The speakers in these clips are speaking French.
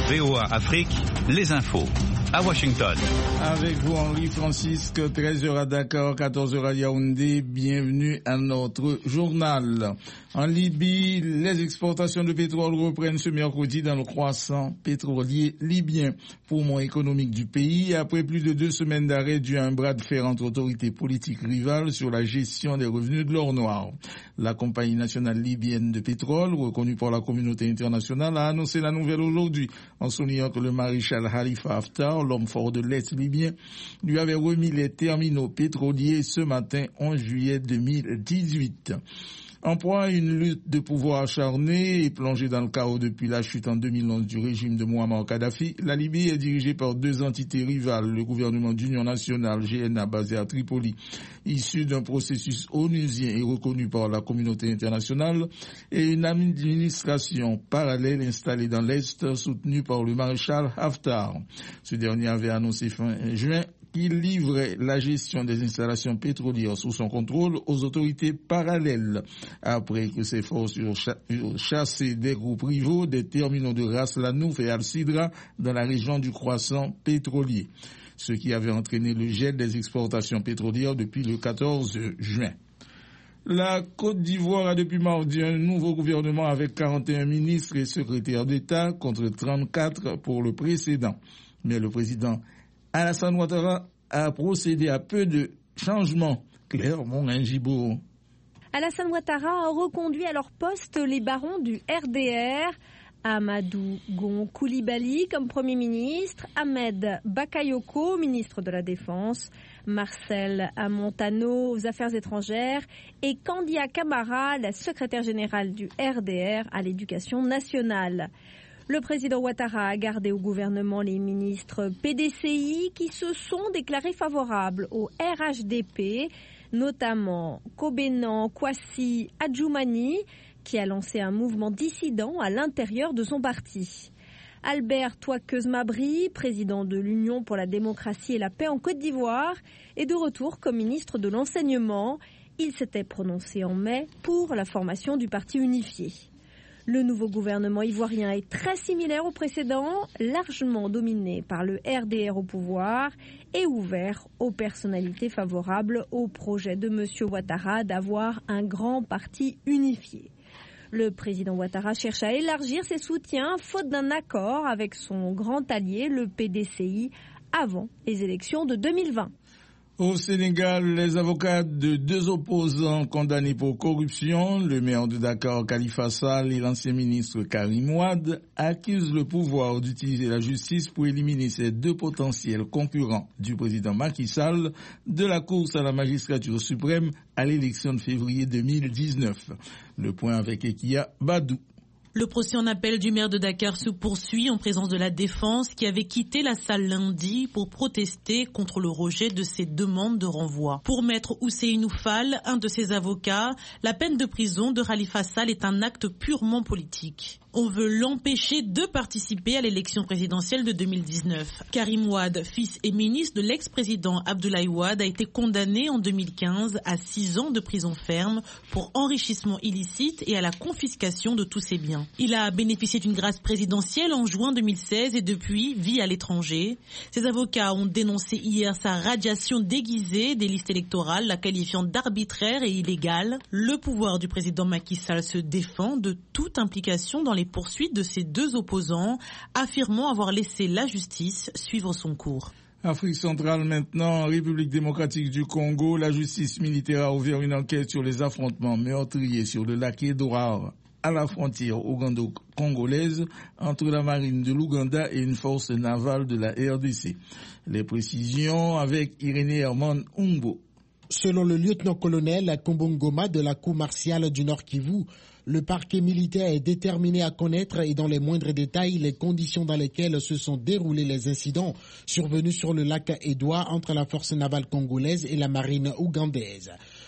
VOA Afrique, les infos. À Washington. Avec vous, Henri Francisque, 13h à Dakar, 14h à Yaoundé. Bienvenue à notre journal. En Libye, les exportations de pétrole reprennent ce mercredi dans le croissant pétrolier libyen. Poumon économique du pays, après plus de 2 semaines d'arrêt dû à un bras de fer entre autorités politiques rivales sur la gestion des revenus de l'or noir. La compagnie nationale libyenne de pétrole, reconnue par la communauté internationale, a annoncé la nouvelle aujourd'hui en soulignant que le maréchal Khalifa Haftar, l'homme fort de l'Est libyen, lui avait remis les terminaux pétroliers ce matin 11 juillet 2018. En proie à une lutte de pouvoir acharnée et plongée dans le chaos depuis la chute en 2011 du régime de Mouammar Kadhafi, la Libye est dirigée par 2 entités rivales, le gouvernement d'union nationale GNA basé à Tripoli, issu d'un processus onusien et reconnu par la communauté internationale, et une administration parallèle installée dans l'Est soutenue par le maréchal Haftar. Ce dernier avait annoncé fin juin qu'il livrait la gestion des installations pétrolières sous son contrôle aux autorités parallèles, après que ses forces eurent chassé des groupes rivaux des terminaux de Ras Lanouf et Al-Sidra dans la région du croissant pétrolier, ce qui avait entraîné le gel des exportations pétrolières depuis le 14 juin. La Côte d'Ivoire a depuis mardi un nouveau gouvernement avec 41 ministres et secrétaires d'État contre 34 pour le précédent. Mais le président Alassane Ouattara a procédé à peu de changements. Claire Mongingibo. Alassane Ouattara a reconduit à leur poste les barons du RDR, Amadou Gon Coulibaly comme Premier ministre, Ahmed Bakayoko, ministre de la Défense, Marcel Amontano aux Affaires étrangères et Kandia Camara, la secrétaire générale du RDR à l'Éducation nationale. Le président Ouattara a gardé au gouvernement les ministres PDCI qui se sont déclarés favorables au RHDP, notamment Kobenan Kwasi Adjoumani, qui a lancé un mouvement dissident à l'intérieur de son parti. Albert Touakeuse-Mabry, président de l'Union pour la démocratie et la paix en Côte d'Ivoire, est de retour comme ministre de l'enseignement. Il s'était prononcé en mai pour la formation du parti unifié. Le nouveau gouvernement ivoirien est très similaire au précédent, largement dominé par le RDR au pouvoir et ouvert aux personnalités favorables au projet de M. Ouattara d'avoir un grand parti unifié. Le président Ouattara cherche à élargir ses soutiens faute d'un accord avec son grand allié, le PDCI, avant les élections de 2020. Au Sénégal, les avocats de 2 opposants condamnés pour corruption, le maire de Dakar, Khalifa Sall, et l'ancien ministre Karim Wade, accusent le pouvoir d'utiliser la justice pour éliminer ces 2 potentiels concurrents du président Macky Sall de la course à la magistrature suprême à l'élection de février 2019. Le point avec Ekia Badou. Le procès en appel du maire de Dakar se poursuit en présence de la défense qui avait quitté la salle lundi pour protester contre le rejet de ses demandes de renvoi. Pour maître Ousseynou Fall, un de ses avocats, la peine de prison de Khalifa Sall est un acte purement politique. On veut l'empêcher de participer à l'élection présidentielle de 2019. Karim Wade, fils et ministre de l'ex-président Abdoulaye Wade, a été condamné en 2015 à 6 ans de prison ferme pour enrichissement illicite et à la confiscation de tous ses biens. Il a bénéficié d'une grâce présidentielle en juin 2016 et depuis vit à l'étranger. Ses avocats ont dénoncé hier sa radiation déguisée des listes électorales, la qualifiant d'arbitraire et illégale. Le pouvoir du président Macky Sall se défend de toute implication dans les poursuites de ses 2 opposants, affirmant avoir laissé la justice suivre son cours. Afrique centrale maintenant, en République démocratique du Congo, la justice militaire a ouvert une enquête sur les affrontements meurtriers sur le lac Édouard à la frontière ougando-congolaise entre la marine de l'Ouganda et une force navale de la RDC. Les précisions avec Irénée Herman Umbo. Selon le lieutenant-colonel Kombongoma de la cour martiale du Nord Kivu, le parquet militaire est déterminé à connaître et dans les moindres détails les conditions dans lesquelles se sont déroulés les incidents survenus sur le lac Édouard entre la force navale congolaise et la marine ougandaise.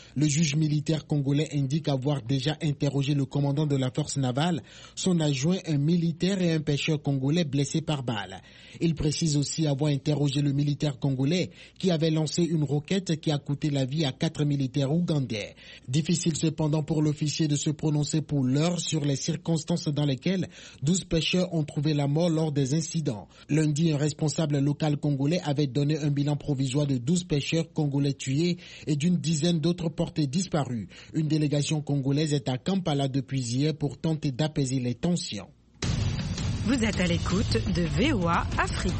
Le juge militaire congolais indique avoir déjà interrogé le commandant de la force navale, son adjoint, un militaire et un pêcheur congolais blessés par balle. Il précise aussi avoir interrogé le militaire congolais qui avait lancé une roquette qui a coûté la vie à 4 militaires ougandais. Difficile cependant pour l'officier de se prononcer pour l'heure sur les circonstances dans lesquelles 12 pêcheurs ont trouvé la mort lors des incidents. Lundi, un responsable local congolais avait donné un bilan provisoire de 12 pêcheurs congolais tués et d'une dizaine d'autres portés disparus. Une délégation congolaise est à Kampala depuis hier pour tenter d'apaiser les tensions. Vous êtes à l'écoute de VOA Afrique.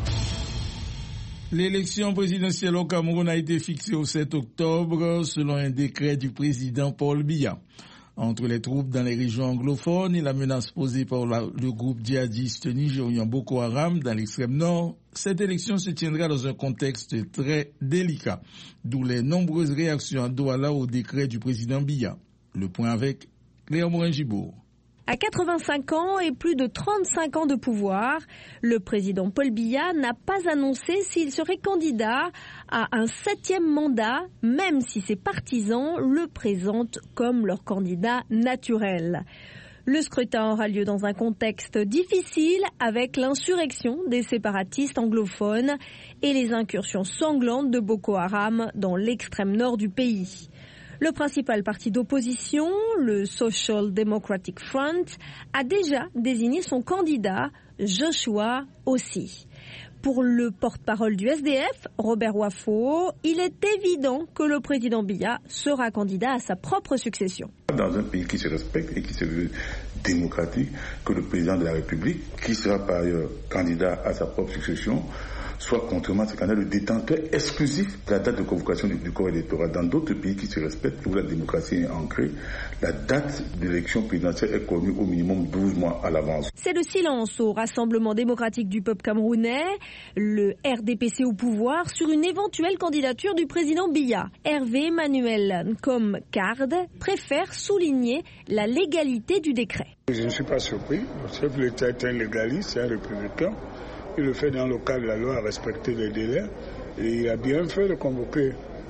L'élection présidentielle au Cameroun a été fixée au 7 octobre selon un décret du président Paul Biya. Entre les troupes dans les régions anglophones et la menace posée par le groupe djihadiste nigérien Boko Haram dans l'extrême nord, cette élection se tiendra dans un contexte très délicat, d'où les nombreuses réactions à Douala au décret du président Biya. Le point avec Léa Morin-Gibourg. À 85 ans et plus de 35 ans de pouvoir, le président Paul Biya n'a pas annoncé s'il serait candidat à un 7e mandat, même si ses partisans le présentent comme leur candidat naturel. Le scrutin aura lieu dans un contexte difficile avec l'insurrection des séparatistes anglophones et les incursions sanglantes de Boko Haram dans l'extrême nord du pays. Le principal parti d'opposition, le Social Democratic Front, a déjà désigné son candidat, Joshua Ossi. Pour le porte-parole du SDF, Robert Wafo, il est évident que le président Biya sera candidat à sa propre succession. Dans un pays qui se respecte et qui se veut démocratique, que le président de la République, qui sera par ailleurs candidat à sa propre succession, soit contrairement à ce candidat le détenteur exclusif de la date de convocation du corps électoral. Dans d'autres pays qui se respectent, où la démocratie est ancrée, la date d'élection présidentielle est connue au minimum 12 mois à l'avance. C'est le silence au Rassemblement démocratique du peuple camerounais, le RDPC au pouvoir, sur une éventuelle candidature du président Biya. Hervé Emmanuel Nkom Card préfère souligner la légalité du décret. Je ne suis pas surpris. Le chef de l'État est un légaliste, c'est un républicain. Il le fait dans le cadre de la loi à respecter les délais. Et il a bien fait de convoquer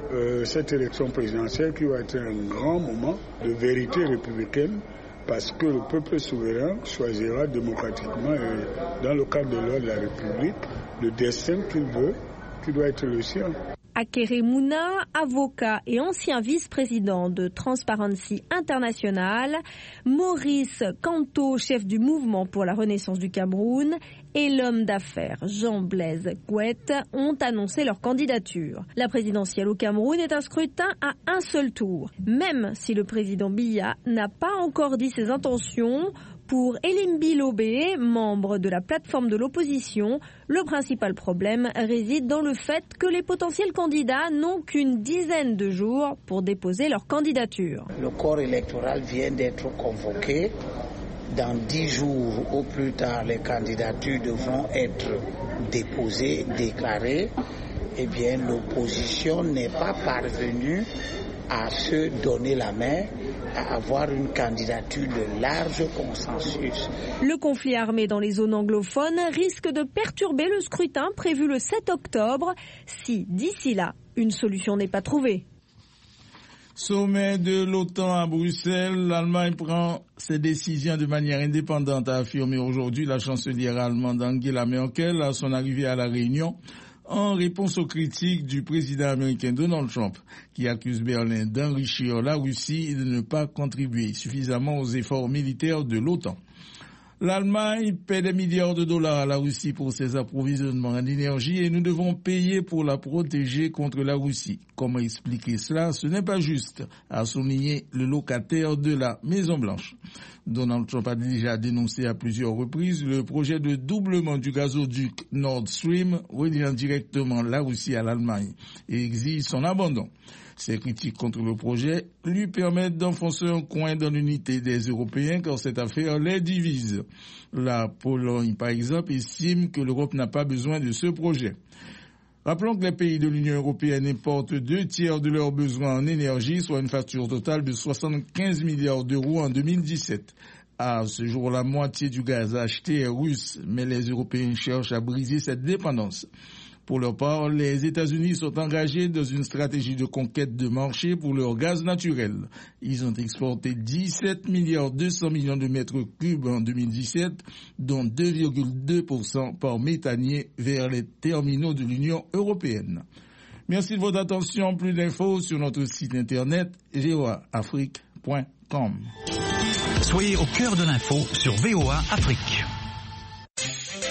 cette élection présidentielle qui va être un grand moment de vérité républicaine parce que le peuple souverain choisira démocratiquement et dans le cadre de la loi de la République le destin qu'il veut, qui doit être le sien. Akere Mouna, avocat et ancien vice-président de Transparency International, Maurice Kanto, chef du mouvement pour la renaissance du Cameroun, et l'homme d'affaires Jean-Blaise Gouette ont annoncé leur candidature. La présidentielle au Cameroun est un scrutin à un seul tour, même si le président Biya n'a pas encore dit ses intentions. Pour Elimbi Lobé, membre de la plateforme de l'opposition, le principal problème réside dans le fait que les potentiels candidats n'ont qu'une dizaine de jours pour déposer leur candidature. Le corps électoral vient d'être convoqué. Dans 10 jours au plus tard, les candidatures devront être déposées, déclarées. Eh bien, l'opposition n'est pas parvenue à se donner la main, à avoir une candidature de large consensus. Le conflit armé dans les zones anglophones risque de perturber le scrutin prévu le 7 octobre si, d'ici là, une solution n'est pas trouvée. Sommet de l'OTAN à Bruxelles, l'Allemagne prend ses décisions de manière indépendante, a affirmé aujourd'hui la chancelière allemande Angela Merkel à son arrivée à la réunion, en réponse aux critiques du président américain Donald Trump, qui accuse Berlin d'enrichir la Russie et de ne pas contribuer suffisamment aux efforts militaires de l'OTAN. L'Allemagne paie des milliards de dollars à la Russie pour ses approvisionnements en énergie et nous devons payer pour la protéger contre la Russie. Comment expliquer cela? Ce n'est pas juste, a souligné le locataire de la Maison-Blanche. Donald Trump a déjà dénoncé à plusieurs reprises le projet de doublement du gazoduc Nord Stream reliant directement la Russie à l'Allemagne et exige son abandon. Ces critiques contre le projet lui permettent d'enfoncer un coin dans l'unité des Européens car cette affaire les divise. La Pologne, par exemple, estime que l'Europe n'a pas besoin de ce projet. Rappelons que les pays de l'Union européenne importent 2/3 de leurs besoins en énergie, soit une facture totale de 75 milliards d'euros en 2017. À ce jour, la moitié du gaz acheté est russe, mais les Européens cherchent à briser cette dépendance. Pour leur part, les États-Unis sont engagés dans une stratégie de conquête de marché pour leur gaz naturel. Ils ont exporté 17,2 milliards de mètres cubes en 2017, dont 2,2% par méthanier vers les terminaux de l'Union européenne. Merci de votre attention. Plus d'infos sur notre site internet voaafrique.com. Soyez au cœur de l'info sur VOA Afrique.